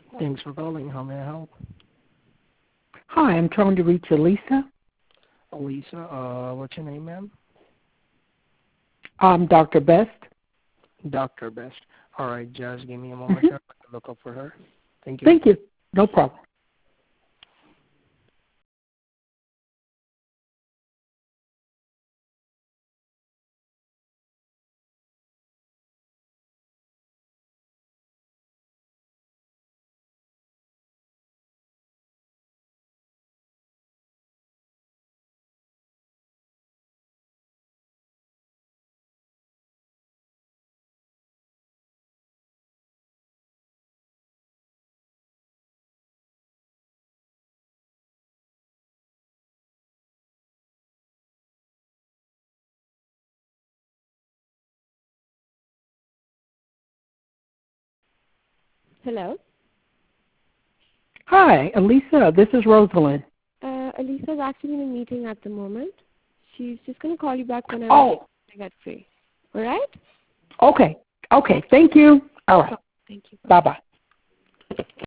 Thanks for calling. How may I help? Hi, I'm trying to reach Elisa. Elisa, what's your name, ma'am? I'm Dr. Best. Dr. Best. All right, just give me a moment here. I can look up for her. Thank you. Thank you. No problem. Hello? Hi, Elisa. This is Rosalind. Elisa's actually in a meeting at the moment. She's just going to call you back whenever she gets free. All right? Okay. Thank you. All right. Thank you. Bye-bye.